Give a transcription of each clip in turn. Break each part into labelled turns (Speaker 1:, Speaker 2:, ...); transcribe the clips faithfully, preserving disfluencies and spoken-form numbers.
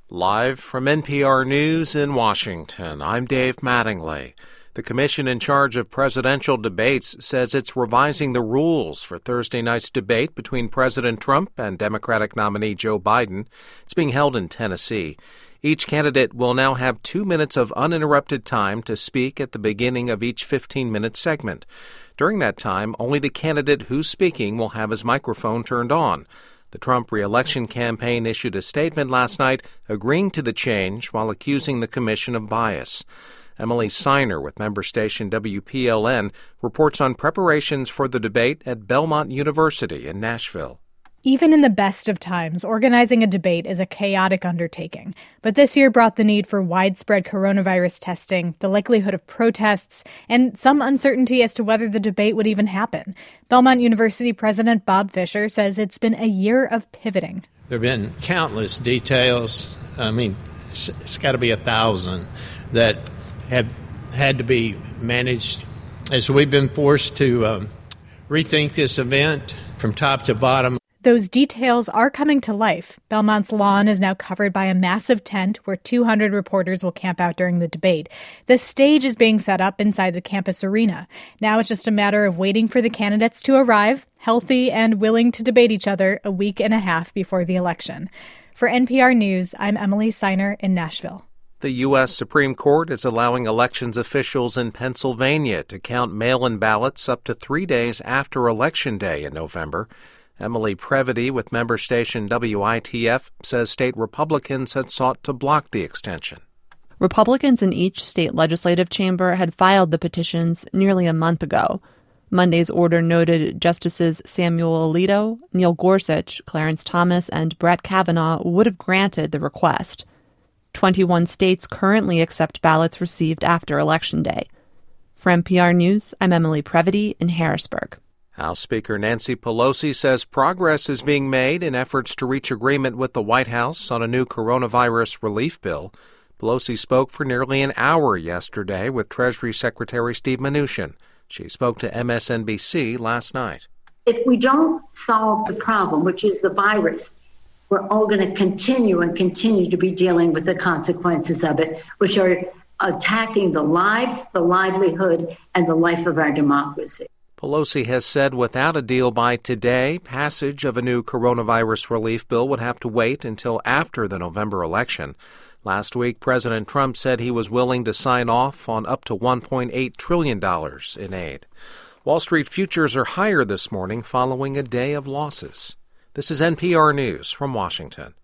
Speaker 1: Live from N P R News in Washington, I'm Dave Mattingly. The commission in charge of presidential debates says it's revising the rules for Thursday night's debate between President Trump and Democratic nominee Joe Biden. It's being held in Tennessee. Each candidate will now have two minutes of uninterrupted time to speak at the beginning of each fifteen-minute segment. During that time, only the candidate who's speaking will have his microphone turned on. The Trump re-election campaign issued a statement last night agreeing to the change while accusing the commission of bias. Emily Siner with member station W P L N reports on preparations for the debate at Belmont University in Nashville.
Speaker 2: Even in the best of times, organizing a debate is a chaotic undertaking. But this year brought the need for widespread coronavirus testing, the likelihood of protests, and some uncertainty as to whether the debate would even happen. Belmont University President Bob Fisher says it's been a year of pivoting.
Speaker 3: There have been countless details. I mean, it's, it's got to be a thousand that have had to be managed as we've been forced to um, rethink this event from top to bottom.
Speaker 2: Those details are coming to life. Belmont's lawn is now covered by a massive tent where two hundred reporters will camp out during the debate. The stage is being set up inside the campus arena. Now it's just a matter of waiting for the candidates to arrive, healthy and willing to debate each other a week and a half before the election. For N P R News, I'm Emily Siner in Nashville.
Speaker 1: The U S Supreme Court is allowing elections officials in Pennsylvania to count mail-in ballots up to three days after Election Day in November. Emily Previty with member station W I T F says state Republicans had sought to block the extension.
Speaker 4: Republicans in each state legislative chamber had filed the petitions nearly a month ago. Monday's order noted Justices Samuel Alito, Neil Gorsuch, Clarence Thomas, and Brett Kavanaugh would have granted the request. twenty-one states currently accept ballots received after Election Day. For N P R News, I'm Emily Previty in Harrisburg.
Speaker 1: House Speaker Nancy Pelosi says progress is being made in efforts to reach agreement with the White House on a new coronavirus relief bill. Pelosi spoke for nearly an hour yesterday with Treasury Secretary Steve Mnuchin. She spoke to M S N B C last night.
Speaker 5: If we don't solve the problem, which is the virus, we're all going to continue and continue to be dealing with the consequences of it, which are attacking the lives, the livelihood, and the life of our democracy.
Speaker 1: Pelosi has said without a deal by today, passage of a new coronavirus relief bill would have to wait until after the November election. Last week, President Trump said he was willing to sign off on up to one point eight trillion dollars in aid. Wall Street futures are higher this morning following a day of losses. This is N P R News from Washington.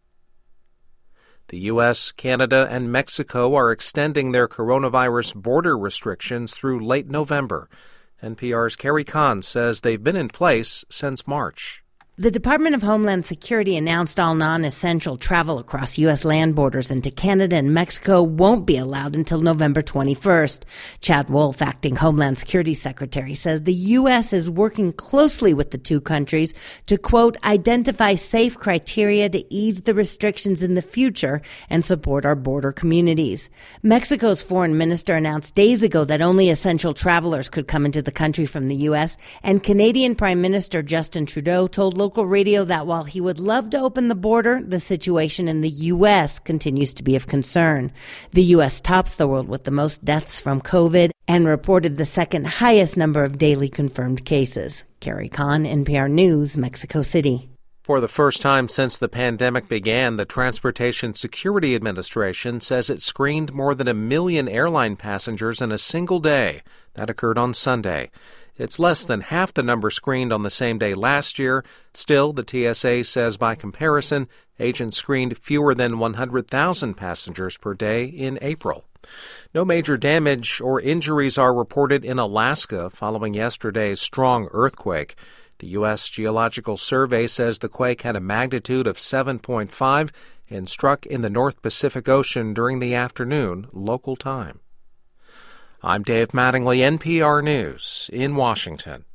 Speaker 1: The U S, Canada, and Mexico are extending their coronavirus border restrictions through late November. N P R's Carrie Kahn says they've been in place since March.
Speaker 6: The Department of Homeland Security announced all non-essential travel across U S land borders into Canada and Mexico won't be allowed until November twenty-first. Chad Wolf, acting Homeland Security Secretary, says the U S is working closely with the two countries to, quote, identify safe criteria to ease the restrictions in the future and support our border communities. Mexico's foreign minister announced days ago that only essential travelers could come into the country from the U S, and Canadian Prime Minister Justin Trudeau told local radio that while he would love to open the border, the situation in the U S continues to be of concern. The U S tops the world with the most deaths from COVID and reported the second highest number of daily confirmed cases. Carrie Kahn, N P R News, Mexico City.
Speaker 1: For the first time since the pandemic began, the Transportation Security Administration says it screened more than a million airline passengers in a single day. That occurred on Sunday. It's less than half the number screened on the same day last year. Still, the T S A says by comparison, agents screened fewer than one hundred thousand passengers per day in April. No major damage or injuries are reported in Alaska following yesterday's strong earthquake. The U S Geological Survey says the quake had a magnitude of seven point five and struck in the North Pacific Ocean during the afternoon, local time. I'm Dave Mattingly, N P R News in Washington.